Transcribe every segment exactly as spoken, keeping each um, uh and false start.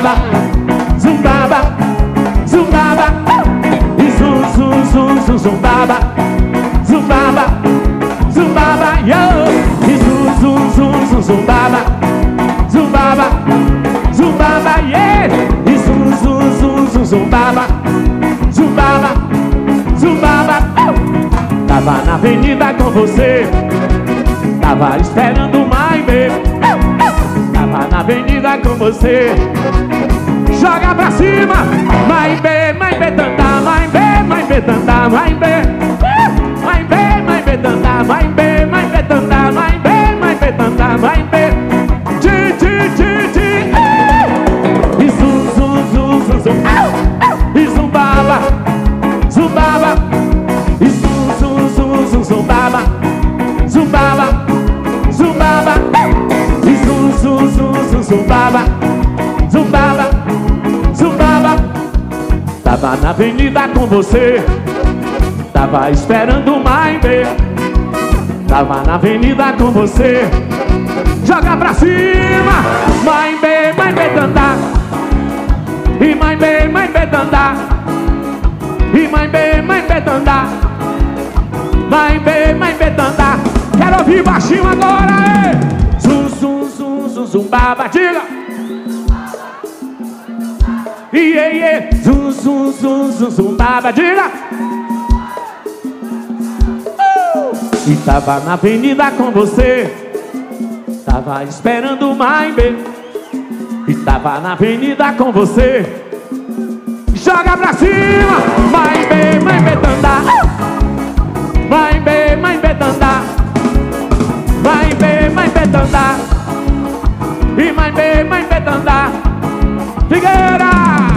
zumbaba, zumbaba, zumbaba, e zum, zum, zum, zum, zumbaba, zumbaba, zumbaba, yo, e zum, zum, zum, zum, zumbaba, zumbaba, zumbaba, yeah, e zum, zum, zum, zum, zumbaba, zumbaba, zumbaba, oh. Tava na avenida com você, tava esperando mais bem. Tava na avenida com você, joga pra cima, mais bem, mais bem, tanta, mais bem, mais bem, tanta, mais bem, mais bem, mais bem, tanta, mais bem, mais bem, tanta, mais bem, mais bem, tanta, mais bem, ti, ti, ti, ti, e zum, zum, zum, zum, zum, e zumbaba, zumbaba, e zum, zum, zum, zum, zumbaba, zumbaba, zumbaba, e zum, zum, zum, zum, zumbaba, zumbaba, zumbaba. Tava na avenida com você, tava esperando mais bem. Tava na avenida com você, joga pra cima, mais bem, mais bem, tanta, e mais bem, mais bem, tanta, e mais bem, mais bem, tanta, mais bem, mais bem, tanta. Quero ouvir baixinho agora, é. Zum, zum, zum, zum, zumbaba, diga. Iê, iê, zum, zum, zum, zum, zumbaba, diga. Uh! E tava na avenida com você, tava esperando mais bem. E tava na avenida com você, joga pra cima, mais bem, mais bem, tanda, mais bem, mais bem, tanda, mais bem, mais bem, tanda, e mais bem, mais bem, tanda, Figueira.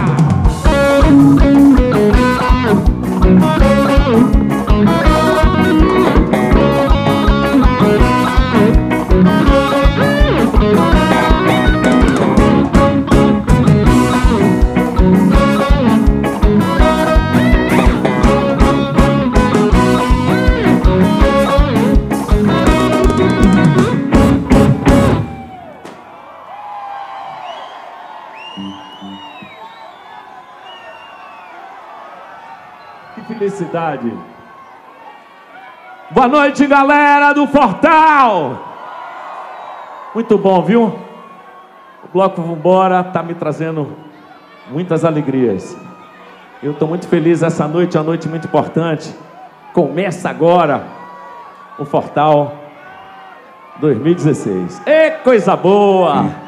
Que felicidade. Boa noite, galera do Fortal. Muito bom, viu? O Bloco Vambora tá me trazendo muitas alegrias. Eu estou muito feliz. Essa noite é uma noite muito importante. Começa agora o Fortal dois mil e dezesseis. Ê, coisa boa!